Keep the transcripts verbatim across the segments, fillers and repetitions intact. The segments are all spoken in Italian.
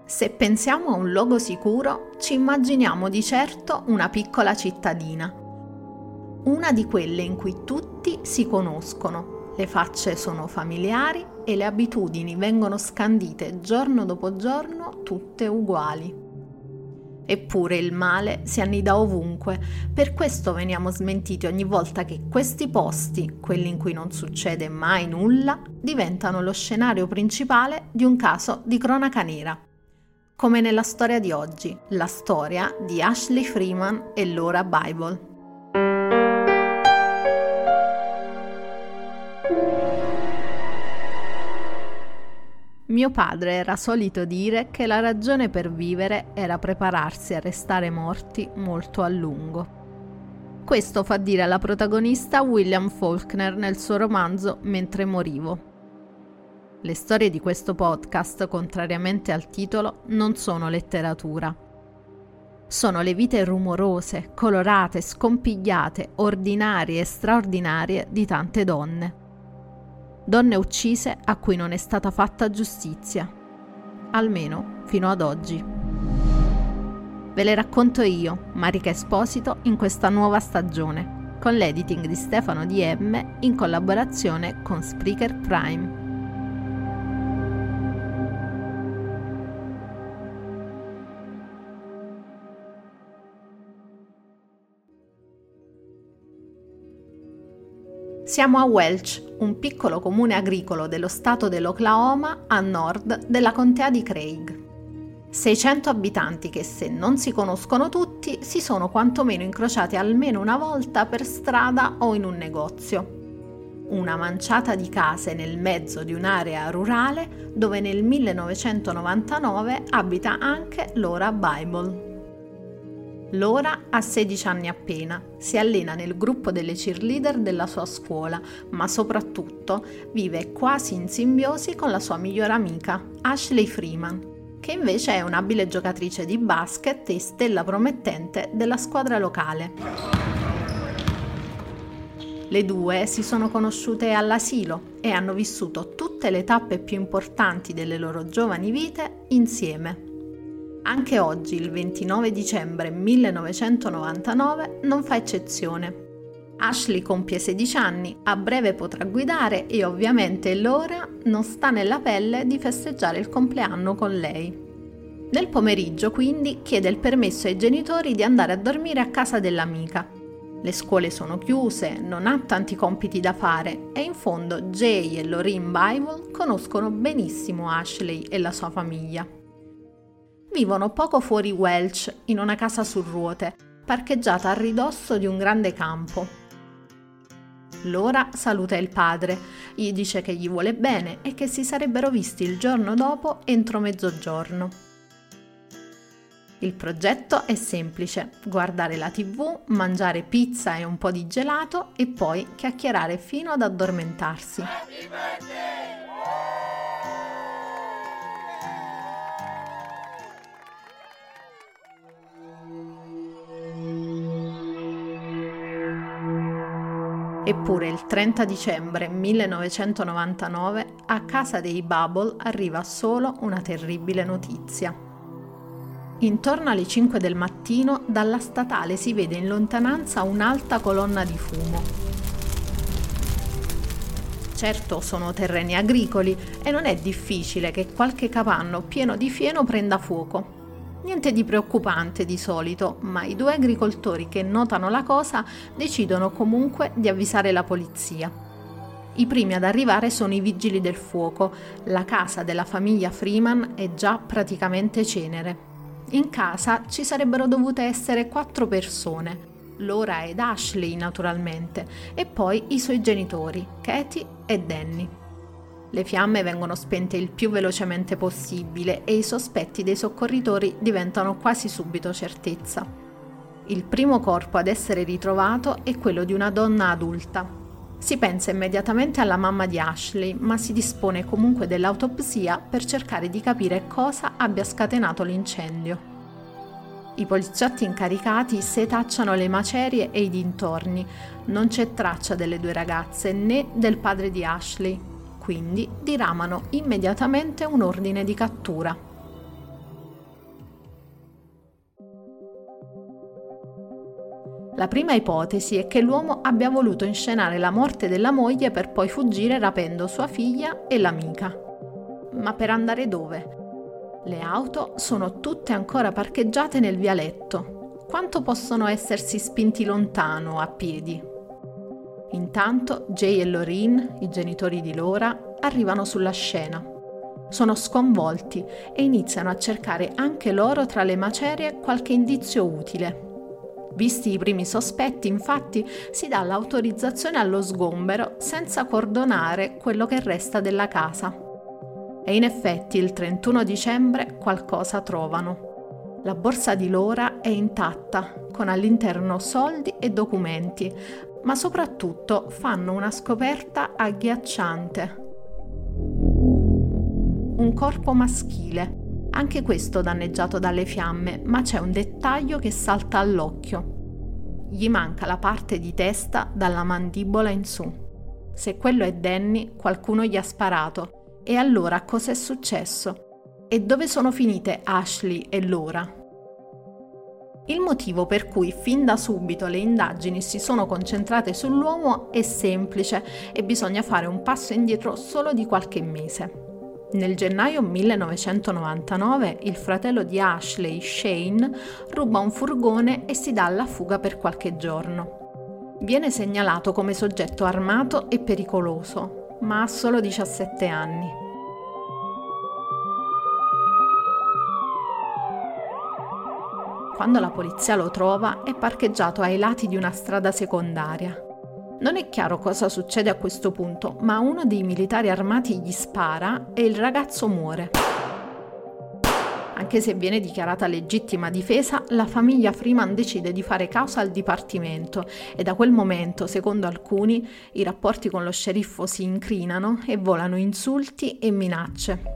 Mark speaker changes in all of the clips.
Speaker 1: Se pensiamo a un luogo sicuro, ci immaginiamo di certo una piccola cittadina. Una di quelle in cui tutti si conoscono, le facce sono familiari e le abitudini vengono scandite giorno dopo giorno, tutte uguali. Eppure il male si annida ovunque, per questo veniamo smentiti ogni volta che questi posti, quelli in cui non succede mai nulla, diventano lo scenario principale di un caso di cronaca nera. Come nella storia di oggi, la storia di Ashley Freeman e Laura Bible. Mio padre era solito dire che la ragione per vivere era prepararsi a restare morti molto a lungo. Questo fa dire alla protagonista William Faulkner nel suo romanzo Mentre morivo. Le storie di questo podcast, contrariamente al titolo, non sono letteratura. Sono le vite rumorose, colorate, scompigliate, ordinarie e straordinarie di tante donne. Donne uccise a cui non è stata fatta giustizia. Almeno fino ad oggi. Ve le racconto io, Marica Esposito, in questa nuova stagione, con l'editing di Stefano D M in collaborazione con Spreaker Prime. Siamo a Welch, un piccolo comune agricolo dello stato dell'Oklahoma a nord della contea di Craig. seicento abitanti che, se non si conoscono tutti, si sono quantomeno incrociati almeno una volta per strada o in un negozio. Una manciata di case nel mezzo di un'area rurale dove nel millenovecentonovantanove abita anche Laura Bible. Laura ha sedici anni appena, si allena nel gruppo delle cheerleader della sua scuola, ma soprattutto vive quasi in simbiosi con la sua migliore amica, Ashley Freeman, che invece è un'abile giocatrice di basket e stella promettente della squadra locale. Le due si sono conosciute all'asilo e hanno vissuto tutte le tappe più importanti delle loro giovani vite insieme. Anche oggi, il ventinove dicembre millenovecentonovantanove, non fa eccezione. Ashley compie sedici anni, a breve potrà guidare e ovviamente Laura non sta nella pelle di festeggiare il compleanno con lei. Nel pomeriggio, quindi, chiede il permesso ai genitori di andare a dormire a casa dell'amica. Le scuole sono chiuse, non ha tanti compiti da fare e in fondo Jay e Laureen Bible conoscono benissimo Ashley e la sua famiglia. Vivono poco fuori Welch, in una casa su ruote, parcheggiata a ridosso di un grande campo. Laura saluta il padre, gli dice che gli vuole bene e che si sarebbero visti il giorno dopo entro mezzogiorno. Il progetto è semplice: guardare la tivù, mangiare pizza e un po' di gelato e poi chiacchierare fino ad addormentarsi. Happy birthday! Eppure il trenta dicembre millenovecentonovantanove a casa dei Bible arriva solo una terribile notizia. Intorno alle cinque del mattino dalla statale si vede in lontananza un'alta colonna di fumo. Certo, sono terreni agricoli e non è difficile che qualche capanno pieno di fieno prenda fuoco. Niente di preoccupante di solito, ma i due agricoltori che notano la cosa decidono comunque di avvisare la polizia. I primi ad arrivare sono i vigili del fuoco. La casa della famiglia Freeman è già praticamente cenere. In casa ci sarebbero dovute essere quattro persone, Laura ed Ashley naturalmente, e poi i suoi genitori, Katie e Danny. Le fiamme vengono spente il più velocemente possibile e i sospetti dei soccorritori diventano quasi subito certezza. Il primo corpo ad essere ritrovato è quello di una donna adulta. Si pensa immediatamente alla mamma di Ashley, ma si dispone comunque dell'autopsia per cercare di capire cosa abbia scatenato l'incendio. I poliziotti incaricati setacciano le macerie e i dintorni. Non c'è traccia delle due ragazze né del padre di Ashley. Quindi diramano immediatamente un ordine di cattura. La prima ipotesi è che l'uomo abbia voluto inscenare la morte della moglie per poi fuggire rapendo sua figlia e l'amica. Ma per andare dove? Le auto sono tutte ancora parcheggiate nel vialetto. Quanto possono essersi spinti lontano a piedi? Intanto Jay e Lorraine, i genitori di Laura, arrivano sulla scena. Sono sconvolti e iniziano a cercare anche loro tra le macerie qualche indizio utile. Visti i primi sospetti, infatti, si dà l'autorizzazione allo sgombero senza cordonare quello che resta della casa. E in effetti il trentuno dicembre qualcosa trovano. La borsa di Laura è intatta, con all'interno soldi e documenti, ma soprattutto fanno una scoperta agghiacciante. Un corpo maschile, anche questo danneggiato dalle fiamme, ma c'è un dettaglio che salta all'occhio. Gli manca la parte di testa dalla mandibola in su. Se quello è Danny, qualcuno gli ha sparato. E allora cosa è successo? E dove sono finite Ashley e Laura? Il motivo per cui fin da subito le indagini si sono concentrate sull'uomo è semplice e bisogna fare un passo indietro solo di qualche mese. Nel gennaio millenovecentonovantanove il fratello di Ashley, Shane, ruba un furgone e si dà alla fuga per qualche giorno. Viene segnalato come soggetto armato e pericoloso, ma ha solo diciassette anni. Quando la polizia lo trova, è parcheggiato ai lati di una strada secondaria. Non è chiaro cosa succede a questo punto, ma uno dei militari armati gli spara e il ragazzo muore. Anche se viene dichiarata legittima difesa, la famiglia Freeman decide di fare causa al dipartimento e da quel momento, secondo alcuni, i rapporti con lo sceriffo si incrinano e volano insulti e minacce.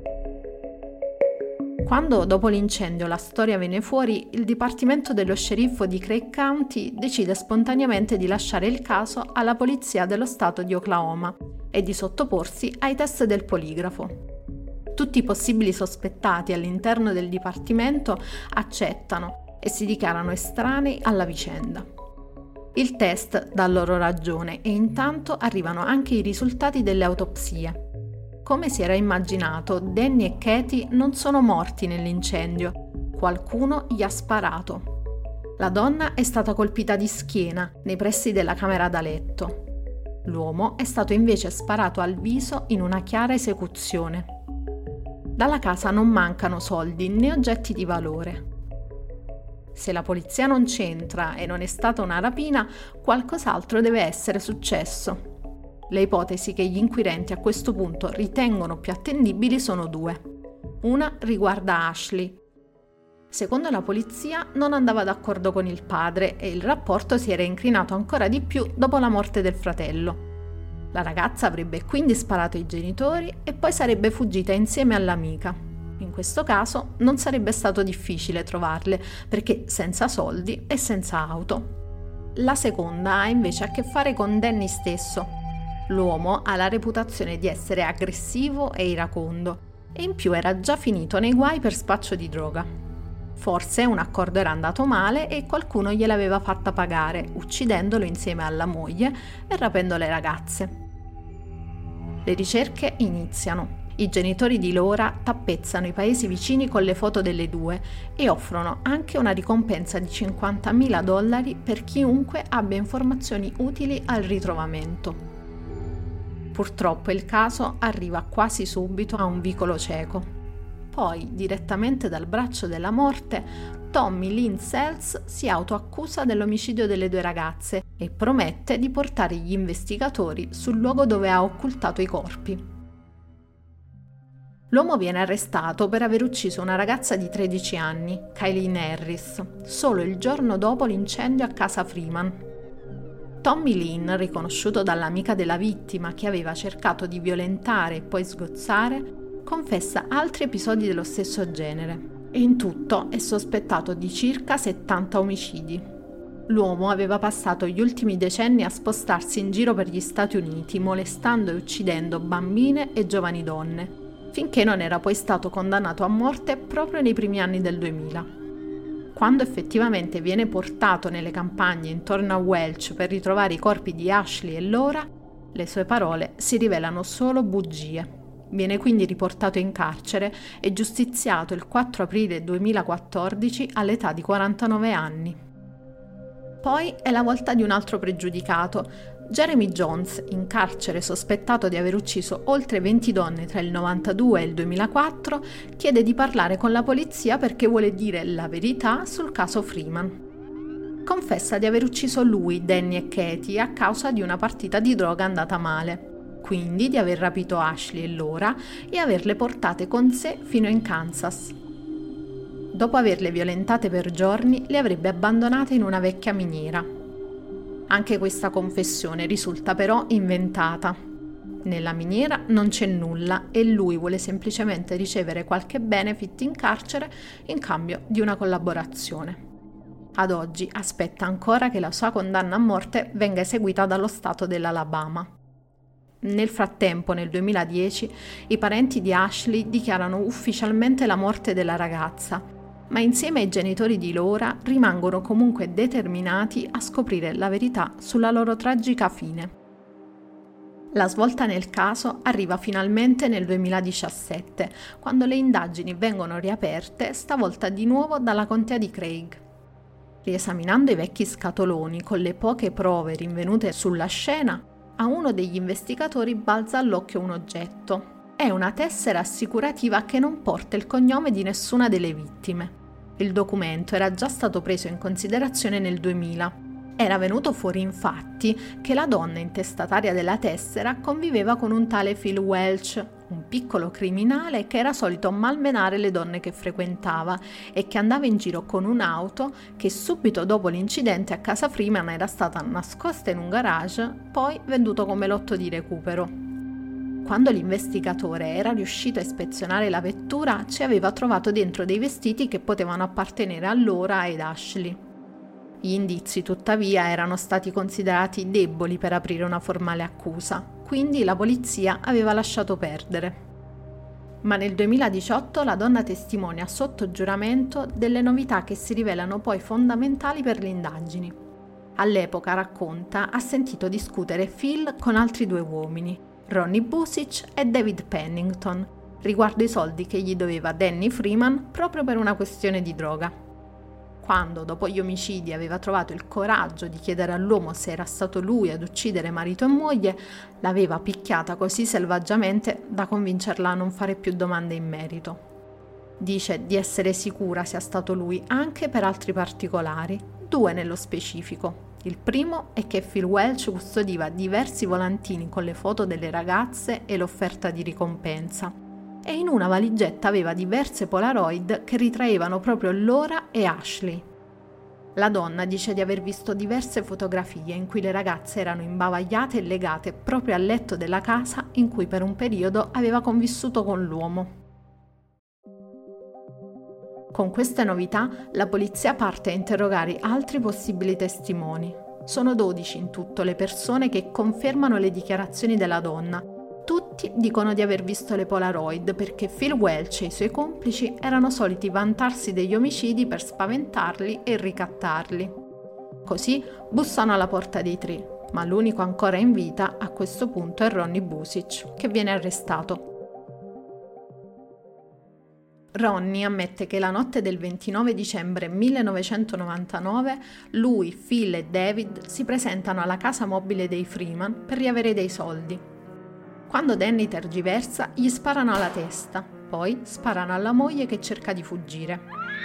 Speaker 1: Quando, dopo l'incendio, la storia viene fuori, il dipartimento dello sceriffo di Craig County decide spontaneamente di lasciare il caso alla polizia dello stato di Oklahoma e di sottoporsi ai test del poligrafo. Tutti i possibili sospettati all'interno del dipartimento accettano e si dichiarano estranei alla vicenda. Il test dà loro ragione e intanto arrivano anche i risultati delle autopsie. Come si era immaginato, Danny e Katie non sono morti nell'incendio. Qualcuno gli ha sparato. La donna è stata colpita di schiena nei pressi della camera da letto. L'uomo è stato invece sparato al viso in una chiara esecuzione. Dalla casa non mancano soldi né oggetti di valore. Se la polizia non c'entra e non è stata una rapina, qualcos'altro deve essere successo. Le ipotesi che gli inquirenti a questo punto ritengono più attendibili sono due. Una riguarda Ashley. Secondo la polizia non andava d'accordo con il padre e il rapporto si era incrinato ancora di più dopo la morte del fratello. La ragazza avrebbe quindi sparato ai genitori e poi sarebbe fuggita insieme all'amica. In questo caso non sarebbe stato difficile trovarle perché senza soldi e senza auto. La seconda ha invece a che fare con Danny stesso. L'uomo ha la reputazione di essere aggressivo e iracondo e in più era già finito nei guai per spaccio di droga. Forse un accordo era andato male e qualcuno gliel'aveva fatta pagare, uccidendolo insieme alla moglie e rapendo le ragazze. Le ricerche iniziano. I genitori di Laura tappezzano i paesi vicini con le foto delle due e offrono anche una ricompensa di cinquantamila dollari per chiunque abbia informazioni utili al ritrovamento. Purtroppo il caso arriva quasi subito a un vicolo cieco. Poi, direttamente dal braccio della morte, Tommy Lynn Sells si autoaccusa dell'omicidio delle due ragazze e promette di portare gli investigatori sul luogo dove ha occultato i corpi. L'uomo viene arrestato per aver ucciso una ragazza di tredici anni, Kylie Harris, solo il giorno dopo l'incendio a casa Freeman. Tommy Lynn, riconosciuto dall'amica della vittima che aveva cercato di violentare e poi sgozzare, confessa altri episodi dello stesso genere e in tutto è sospettato di circa settanta omicidi. L'uomo aveva passato gli ultimi decenni a spostarsi in giro per gli Stati Uniti, molestando e uccidendo bambine e giovani donne, finché non era poi stato condannato a morte proprio nei primi anni del duemila. Quando effettivamente viene portato nelle campagne intorno a Welch per ritrovare i corpi di Ashley e Laura, le sue parole si rivelano solo bugie. Viene quindi riportato in carcere e giustiziato il quattro aprile duemilaquattordici all'età di quarantanove anni. Poi è la volta di un altro pregiudicato, Jeremy Jones, in carcere sospettato di aver ucciso oltre venti donne tra il novantadue e il duemilaquattro, chiede di parlare con la polizia perché vuole dire la verità sul caso Freeman. Confessa di aver ucciso lui, Danny e Katie a causa di una partita di droga andata male. Quindi di aver rapito Ashley e Laura e averle portate con sé fino in Kansas. Dopo averle violentate per giorni, le avrebbe abbandonate in una vecchia miniera. Anche questa confessione risulta però inventata. Nella miniera non c'è nulla e lui vuole semplicemente ricevere qualche benefit in carcere in cambio di una collaborazione. Ad oggi aspetta ancora che la sua condanna a morte venga eseguita dallo Stato dell'Alabama. Nel frattempo, nel duemiladieci, i parenti di Ashley dichiarano ufficialmente la morte della ragazza, ma insieme ai genitori di Laura rimangono comunque determinati a scoprire la verità sulla loro tragica fine. La svolta nel caso arriva finalmente nel duemiladiciassette, quando le indagini vengono riaperte, stavolta di nuovo dalla contea di Craig. Riesaminando i vecchi scatoloni con le poche prove rinvenute sulla scena, a uno degli investigatori balza all'occhio un oggetto. È una tessera assicurativa che non porta il cognome di nessuna delle vittime. Il documento era già stato preso in considerazione nel duemila. Era venuto fuori infatti che la donna intestataria della tessera conviveva con un tale Phil Welch, un piccolo criminale che era solito malmenare le donne che frequentava e che andava in giro con un'auto che subito dopo l'incidente a casa Freeman era stata nascosta in un garage, poi venduto come lotto di recupero. Quando l'investigatore era riuscito a ispezionare la vettura, ci aveva trovato dentro dei vestiti che potevano appartenere a Laura ed Ashley. Gli indizi, tuttavia, erano stati considerati deboli per aprire una formale accusa, quindi la polizia aveva lasciato perdere. Ma nel duemiladiciotto la donna testimonia sotto giuramento delle novità che si rivelano poi fondamentali per le indagini. All'epoca, racconta, ha sentito discutere Phil con altri due uomini, Ronnie Busic e David Pennington, riguardo i soldi che gli doveva Danny Freeman proprio per una questione di droga. Quando, dopo gli omicidi, aveva trovato il coraggio di chiedere all'uomo se era stato lui ad uccidere marito e moglie, l'aveva picchiata così selvaggiamente da convincerla a non fare più domande in merito. Dice di essere sicura sia stato lui anche per altri particolari, due nello specifico. Il primo è che Phil Welch custodiva diversi volantini con le foto delle ragazze e l'offerta di ricompensa, e in una valigetta aveva diverse Polaroid che ritraevano proprio Laura e Ashley. La donna dice di aver visto diverse fotografie in cui le ragazze erano imbavagliate e legate proprio al letto della casa in cui per un periodo aveva convissuto con l'uomo. Con queste novità la polizia parte a interrogare altri possibili testimoni. Sono dodici in tutto le persone che confermano le dichiarazioni della donna. Tutti dicono di aver visto le Polaroid perché Phil Welch e i suoi complici erano soliti vantarsi degli omicidi per spaventarli e ricattarli. Così bussano alla porta dei tre, ma l'unico ancora in vita a questo punto è Ronnie Busic, che viene arrestato. Ronnie ammette che la notte del ventinove dicembre millenovecentonovantanove lui, Phil e David si presentano alla casa mobile dei Freeman per riavere dei soldi. Quando Danny tergiversa, gli sparano alla testa, poi sparano alla moglie che cerca di fuggire.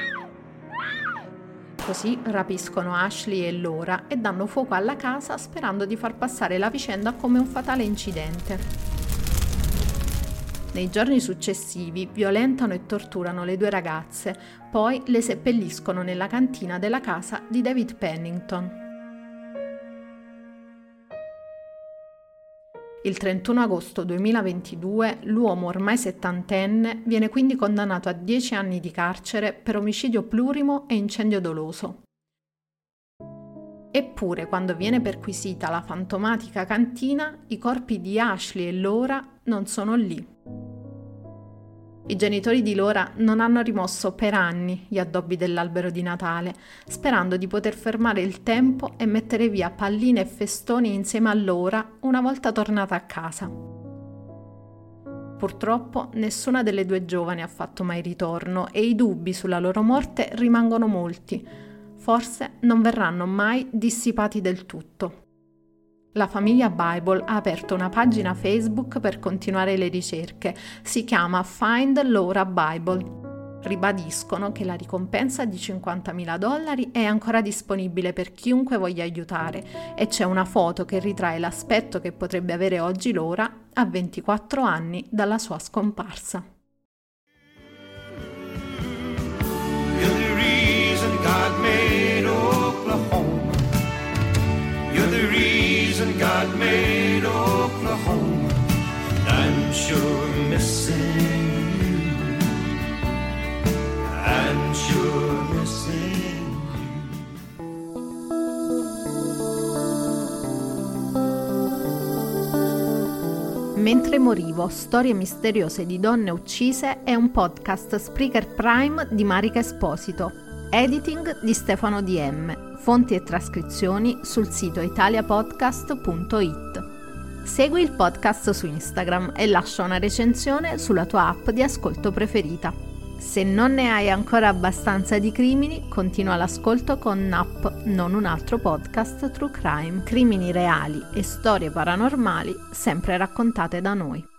Speaker 1: Così rapiscono Ashley e Laura e danno fuoco alla casa sperando di far passare la vicenda come un fatale incidente. Nei giorni successivi violentano e torturano le due ragazze, poi le seppelliscono nella cantina della casa di David Pennington. Il trentuno agosto duemilaventidue l'uomo ormai settantenne viene quindi condannato a dieci anni di carcere per omicidio plurimo e incendio doloso. Eppure, quando viene perquisita la fantomatica cantina, i corpi di Ashley e Laura non sono lì. I genitori di Laura non hanno rimosso per anni gli addobbi dell'albero di Natale, sperando di poter fermare il tempo e mettere via palline e festoni insieme a Laura una volta tornata a casa. Purtroppo nessuna delle due giovani ha fatto mai ritorno e i dubbi sulla loro morte rimangono molti. Forse non verranno mai dissipati del tutto. La famiglia Bible ha aperto una pagina Facebook per continuare le ricerche. Si chiama Find Laura Bible. Ribadiscono che la ricompensa di cinquantamila dollari è ancora disponibile per chiunque voglia aiutare e c'è una foto che ritrae l'aspetto che potrebbe avere oggi Laura a ventiquattro anni dalla sua scomparsa.
Speaker 2: You're the reason God made Oklahoma. You're the reason God made Oklahoma. I'm sure missing you. I'm sure missing
Speaker 1: you. Mentre morivo, storie misteriose di donne uccise è un podcast Spreaker Prime di Marica Esposito. Editing di Stefano D M. Fonti e trascrizioni sul sito italiapodcast punto it. Segui il podcast su Instagram e lascia una recensione sulla tua app di ascolto preferita. Se non ne hai ancora abbastanza di crimini, continua l'ascolto con N A P, non un altro podcast True Crime. Crimini reali e storie paranormali sempre raccontate da noi.